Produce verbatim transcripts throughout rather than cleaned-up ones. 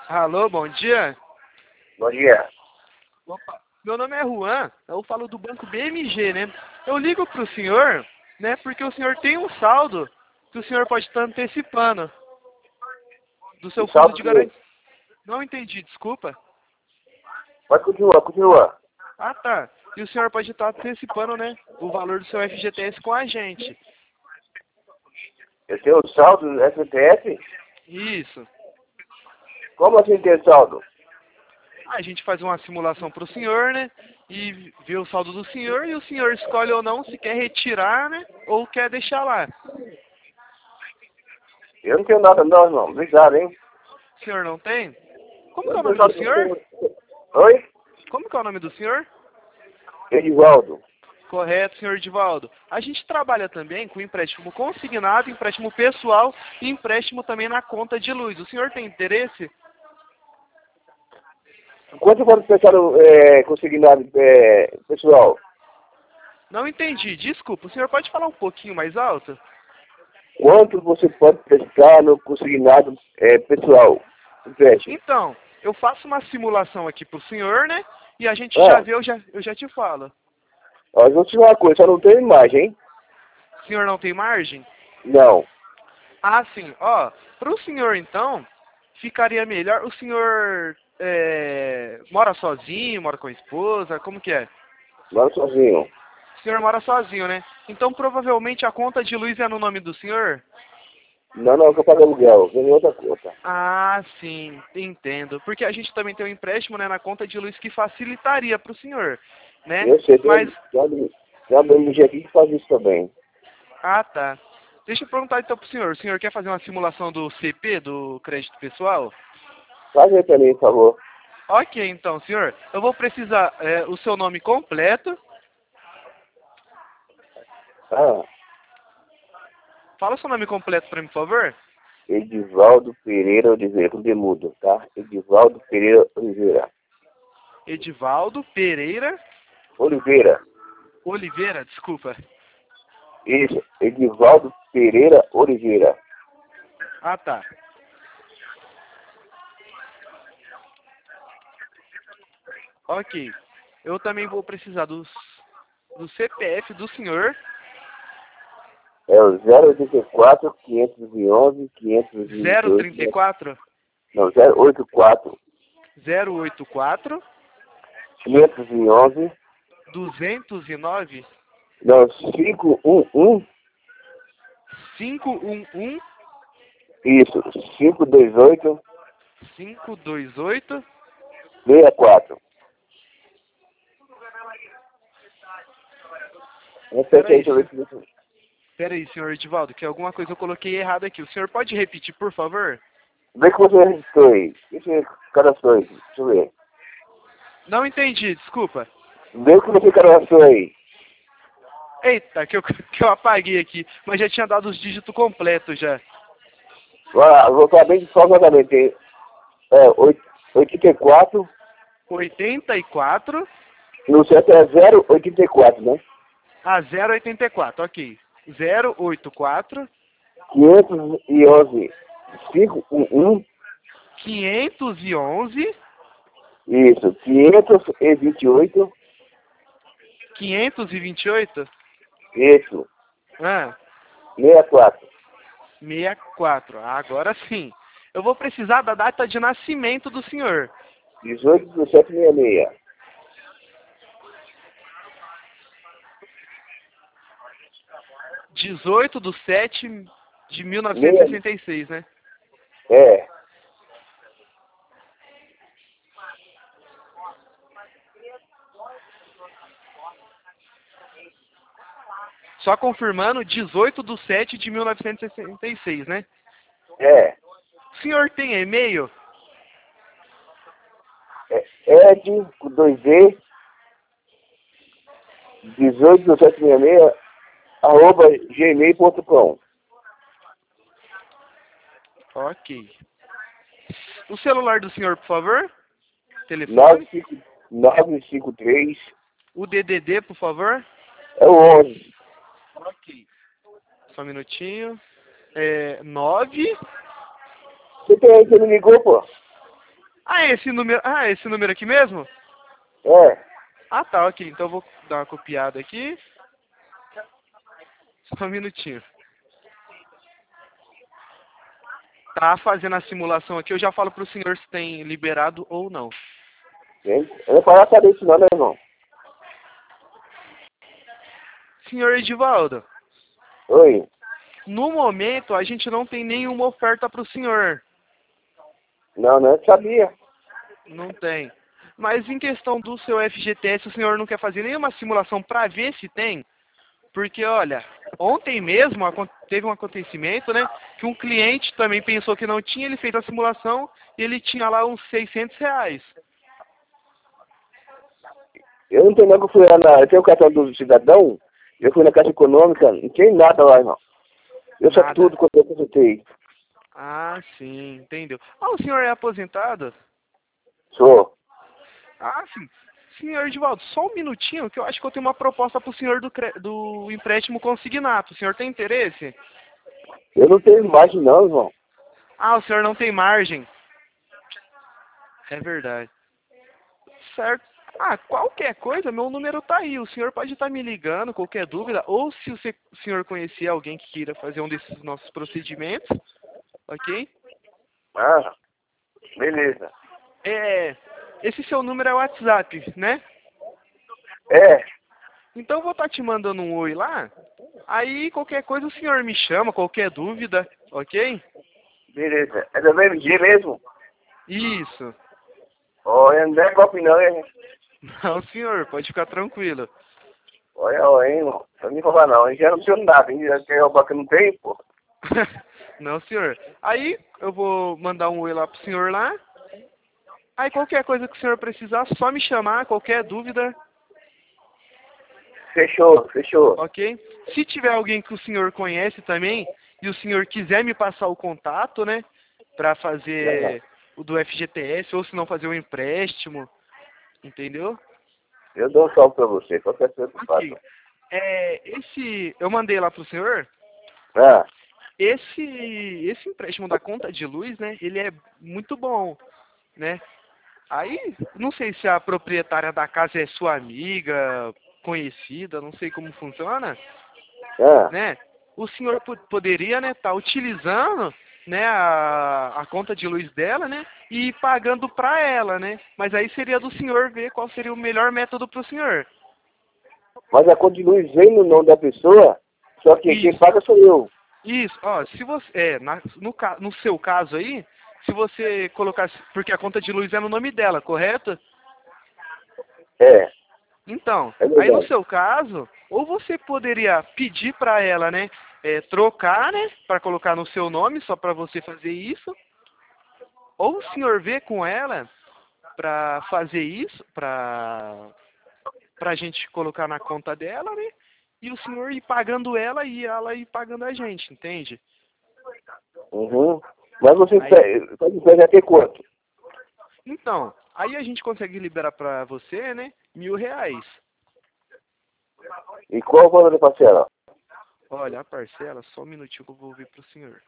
Alô, bom dia. Bom dia. Opa, meu nome é Juan, eu falo do banco B M G, né? Eu ligo pro senhor, né, porque o senhor tem um saldo que o senhor pode estar antecipando do seu O fundo saldo de que... garantia. Não entendi, desculpa. Pode continuar, continua. Ah, tá. E o senhor pode estar antecipando, né, o valor do seu F G T S com a gente. Eu tenho o saldo do F T S? Isso. Como assim tem saldo? A gente faz uma simulação pro senhor, né, e vê o saldo do senhor e o senhor escolhe ou não se quer retirar, né, ou quer deixar lá. Eu não tenho nada não, irmão. Obrigado, hein? O senhor não tem? Como Eu que é não o tenho nome do nada, não senhor? tenho... Oi? Como que é o nome do senhor? Edivaldo. Correto, senhor Edivaldo. A gente trabalha também com empréstimo consignado, empréstimo pessoal e empréstimo também na conta de luz. O senhor tem interesse? Quanto pode pensar é, consignado, é, pessoal? Não entendi, desculpa. O senhor pode falar um pouquinho mais alto? Quanto você pode prestar no consignado é, pessoal? Empréstimo. Então, eu faço uma simulação aqui pro senhor, né? E a gente já Ah, vê, eu já, eu já te falo. ó, eu vou te falar uma coisa, só não tem imagem, hein? O senhor não tem margem? Não. Ah, sim. Ó, pro senhor, então, ficaria melhor. O senhor é, mora sozinho, mora com a esposa? Como que é? Moro sozinho. O senhor mora sozinho, né? Então provavelmente a conta de luz é no nome do senhor? Não, não, que eu pago aluguel. Vem outra conta. Ah, sim, entendo. Porque a gente também tem um empréstimo, né, na conta de luz que facilitaria para o senhor, né? Eu sei, Mas, tem tem uma B M G aqui que faz isso também. ah, tá. Deixa eu perguntar então para o senhor. O senhor quer fazer uma simulação do C P, do crédito pessoal? Faz aí pra mim, por favor. Ok, então, senhor. Eu vou precisar é, o seu nome completo. Ah, Fala o seu nome completo para mim, por favor. Edivaldo Pereira Oliveira, com demudo, tá? Edivaldo Pereira Oliveira. Edivaldo Pereira Oliveira. Oliveira, desculpa. Isso, Edivaldo Pereira Oliveira. Ah, tá. Ok. Eu também vou precisar dos, do C P F do senhor. É o zero oito quatro, quinhentos e onze, quinhentos e dois. zero trinta e quatro, Não, zero oito quatro, zero oito quatro, quinhentos e onze. duzentos e nove, Não, cinco um um. cinco um um, Isso, cinco dois oito, cinco dois oito. seis quatro. Repete aí, Peraí, deixa eu ver senhor. se você... Peraí, senhor Edivaldo, que alguma coisa eu coloquei errado aqui. O senhor pode repetir, por favor? Vê que você registrou aí. Deixa eu ver cadastrou aí. Deixa eu ver. Não entendi, desculpa. Vê que você cadastrou aí. Eita, que eu, que eu apaguei aqui, mas já tinha dado os dígitos completos já. Vai lá, vou falar bem só exatamente. É, oito- oitenta e quatro. oitenta e quatro No certo é zero oitenta e quatro, né? a zero oitenta e quatro, ok. zero oito quatro, quinhentos e onze, cinco um um. quinhentos e onze, Isso, quinhentos e vinte e oito. quinhentos e vinte e oito. Isso, Ah, sessenta e quatro. sessenta e quatro. Agora sim. Eu vou precisar da data de nascimento do senhor. dezoito do sete sessenta e seis. dezoito de sete de mil novecentos e Meia, sessenta e seis, né? é, Só confirmando, dezoito de sete de mil novecentos e sessenta e seis, né? é. O senhor tem e-mail? É Ed, com dois D, dezoito do sete sessenta e seis, arroba gmail ponto com. Ok. O celular do senhor, por favor? nove Telefone? cinco nove cinco três. O D D D, por favor? É o onze. Ok. Só um minutinho. É, nove. Você tem aí, você me ligou, pô? Ah, esse número, ah, esse número aqui mesmo? É. Ah, tá, ok. Então eu vou dar uma copiada aqui. Só um minutinho. Tá fazendo a simulação aqui, eu já falo pro senhor se tem liberado ou não. Gente, eu não posso saber isso não, meu irmão. Senhor Edivaldo, Oi. no momento a gente não tem nenhuma oferta pro senhor. Não, não sabia. Não tem. Mas em questão do seu F G T S, o senhor não quer fazer nenhuma simulação para ver se tem? Porque, olha, ontem mesmo acon- teve um acontecimento, né? Que um cliente também pensou que não tinha, ele fez a simulação e ele tinha lá uns seiscentos reais. Eu não tenho não que eu fui lá na... Eu tenho o cartão do cidadão, eu fui na Caixa Econômica, não tem nada lá, irmão. Eu sei Nada. tudo quando eu consultei. Ah, sim, entendeu. Ah, o senhor é aposentado? Sou. Ah, sim. Senhor Edivaldo, só um minutinho que eu acho que eu tenho uma proposta pro senhor do, cre- do empréstimo consignato. O senhor tem interesse? Eu não tenho imagem não, irmão. Ah, o senhor não tem margem. É verdade. Certo. Ah, qualquer coisa, meu número tá aí. O senhor pode estar me ligando, qualquer dúvida. Ou se você- o senhor conhecer alguém que queira fazer um desses nossos procedimentos, ok? Ah, beleza. É, esse seu número é o WhatsApp, né? É, Então eu vou estar te mandando um oi lá. Aí qualquer coisa o senhor me chama, qualquer dúvida, ok? beleza. É do mesmo dia mesmo? Isso. Olha, não é golpe não, hein? Não, senhor, pode ficar tranquilo. Olha, olha, hein, irmão. Não me roubar não. Eu já não sei nada, hein? Já quer roubar que não tem, pô. Não, senhor. Aí eu vou mandar um oi lá pro senhor lá. Aí qualquer coisa que o senhor precisar, só me chamar, qualquer dúvida, Fechou, fechou. ok? Se tiver alguém que o senhor conhece também e o senhor quiser me passar o contato, né, para fazer o do F G T S ou se não fazer um empréstimo, entendeu? Eu dou um salve pra você, qualquer coisa que Ok. faça. É, esse eu mandei lá pro senhor. Ah, Esse esse empréstimo da conta de luz, né, ele é muito bom, né? Aí, não sei se a proprietária da casa é sua amiga, conhecida, não sei como funciona, ah. né? O senhor po- poderia, né, estar utilizando, né, a, a conta de luz dela, né, e ir pagando para ela, né? Mas aí seria do senhor ver qual seria o melhor método para o senhor. Mas a conta de luz vem no nome da pessoa, só que quem Isso, paga sou eu. isso. Ó, se você, é, na- no, ca- no seu caso aí, se você colocasse, porque a conta de luz é no nome dela, correto? É, Então, é aí no verdade. seu caso, ou você poderia pedir para ela, né, é, trocar, né, para colocar no seu nome, só para você fazer isso, ou o senhor vê com ela para fazer isso, para para a gente colocar na conta dela, né, e o senhor ir pagando ela e ela ir pagando a gente, entende? Uhum. Mas você Aí, pe- pode pegar até quanto? então, aí a gente consegue liberar para você, né, mil reais. E qual o valor da parcela? Olha, a parcela, só um minutinho que eu vou ver para o senhor.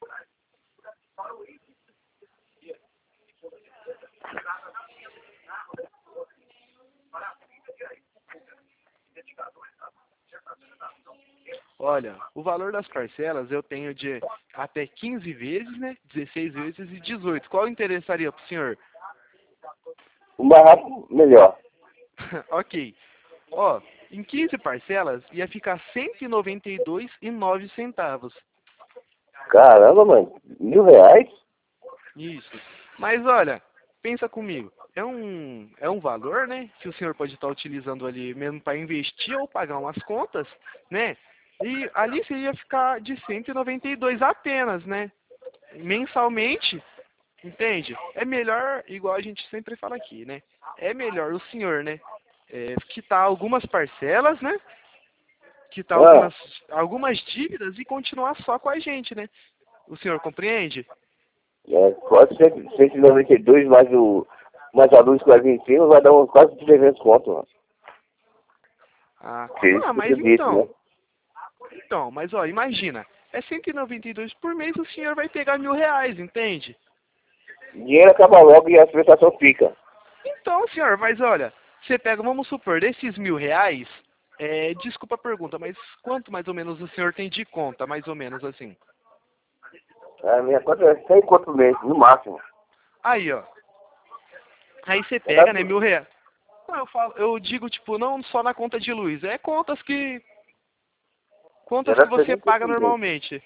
Olha, o valor das parcelas eu tenho de até quinze vezes, né? dezesseis vezes e dezoito. Qual interessaria para o senhor? O mais rápido, melhor. Ok. Ó, em quinze parcelas ia ficar cento e noventa e dois e nove centavos. Caramba, mano. Mil reais? Isso. Mas olha, pensa comigo. É um, é um valor, né? Que o senhor pode estar utilizando ali mesmo para investir ou pagar umas contas, né? E ali seria ficar de cento e noventa e dois apenas, né? Mensalmente, entende? É melhor, igual a gente sempre fala aqui, né? É melhor o senhor, né? É, quitar algumas parcelas, né? Quitar Ah, algumas, algumas dívidas e continuar só com a gente, né? O senhor compreende? é, quase cento cento e noventa e dois mais o mais a luz que vai vir em cima, vai dar uns quase trezentos conto, mano. Ah, Que isso ah, que mas eu disse, né? então, então, mas ó, imagina, é cento e noventa e dois por mês, o senhor vai pegar mil reais, entende? dinheiro acaba logo e a prestação fica. Então, senhor, mas olha, você pega, vamos supor, desses mil reais, é, desculpa a pergunta, mas quanto mais ou menos o senhor tem de conta, mais ou menos assim? A minha conta é cem conto por mês, no máximo. Aí, ó. Aí você Não dá pega, né, tudo. mil reais. Não, eu falo, eu digo, tipo, não só na conta de luz, é contas que, Já contas dá que você trezentos paga por mês. normalmente.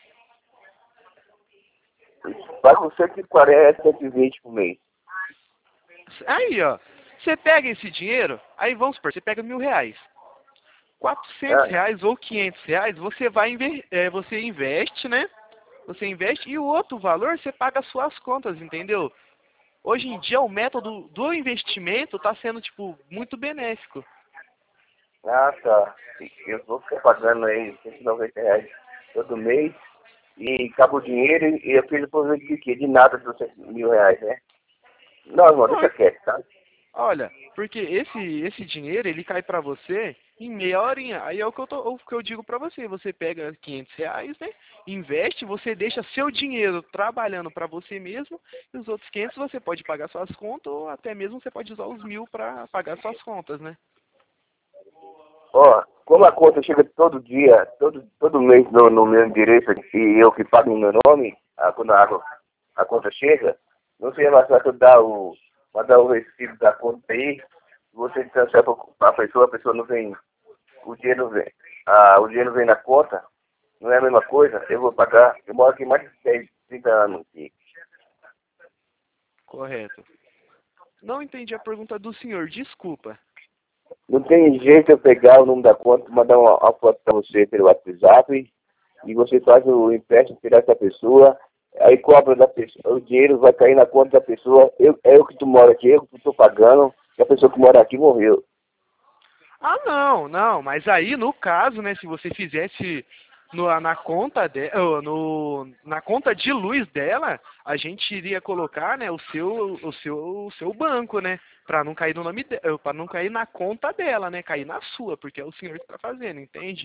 Pago cento e quarenta, cento e vinte por mês. Aí, ó, você pega esse dinheiro, aí vamos supor, você pega mil reais. Quatrocentos Ah, reais ou quinhentos reais, você vai inver, é, você investe, né? Você investe e o outro valor você paga as suas contas, entendeu? Hoje em dia o método do investimento está sendo, tipo, muito benéfico. ah, tá. Eu vou ficar pagando aí cento e noventa reais todo mês e acaba o dinheiro e eu fiz o proveito de quê? De nada dos mil reais, né? Não, irmão, Não, deixa quieto, tá? olha, porque esse esse dinheiro ele cai pra você em meia horinha. Aí é o que eu, tô, o que eu digo pra você. Você pega quinhentos reais, né? Investe, você deixa seu dinheiro trabalhando pra você mesmo. E os outros quinhentos você pode pagar suas contas ou até mesmo você pode usar os mil pra pagar suas contas, né? Ó, como a conta chega todo dia, todo, todo mês no, no meu endereço e eu que pago no meu nome, a, quando a, água- a conta chega, não seria mais fácil eu dar o, mandar o recibo da conta aí, você transfere para a pessoa, a pessoa não vem, o dinheiro vem, ah, o dinheiro vem na conta, não é a mesma coisa, eu vou pagar, eu moro aqui mais de dez, trinta anos aqui. Correto. Não entendi a pergunta do senhor, desculpa. Não tem jeito eu pegar o número da conta, mandar uma, uma foto para você pelo WhatsApp e você faz o empréstimo tirar essa pessoa, aí cobra da pessoa, o dinheiro vai cair na conta da pessoa, eu, é eu que tu mora aqui, eu que estou pagando, e a pessoa que mora aqui morreu. Ah, não, não, mas aí no caso, né, se você fizesse no, na conta de, oh, no, na conta de luz dela, a gente iria colocar, né, o seu o seu o seu banco, né, para não cair no nome para não cair na conta dela, né, cair na sua, porque é o senhor que está fazendo, entende?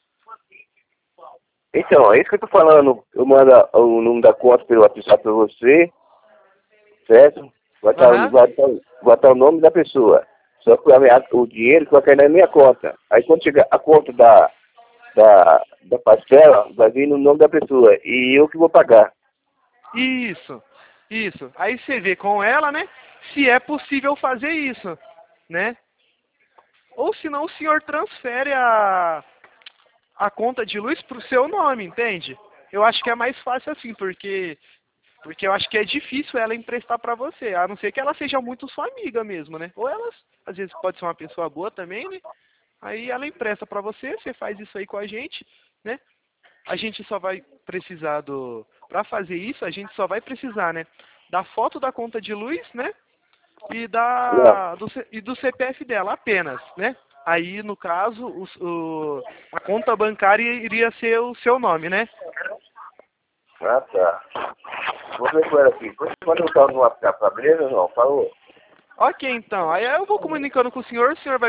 Então, é isso que eu tô falando, eu mando o número da conta pelo WhatsApp para você, certo? Vai estar, Aham. vai estar, vai estar o nome da pessoa, só que a minha- o dinheiro que vai cair na minha conta. Aí quando chegar a conta da, da, da parcela, vai vir no nome da pessoa, e eu que vou pagar. Isso. Isso. Aí você vê com ela, né, se é possível fazer isso, né? Ou senão o senhor transfere a a conta de luz pro seu nome, entende? Eu acho que é mais fácil assim, porque porque eu acho que é difícil ela emprestar pra você, a não ser que ela seja muito sua amiga mesmo, né? Ou ela, às vezes, pode ser uma pessoa boa também, né? Aí ela empresta pra você, você faz isso aí com a gente, né? A gente só vai precisar do... Pra fazer isso, a gente só vai precisar, né? Da foto da conta de luz, né? E, Não. da, do, C- e do C P F dela apenas, né? Aí, no caso, o, o- a conta bancária iria ser o seu nome, né? Ah, tá. Vou ver com ela aqui. Depois você manda um tal no WhatsApp, beleza ou não? Falou. Ok, então. Aí eu vou comunicando com o senhor, o senhor vai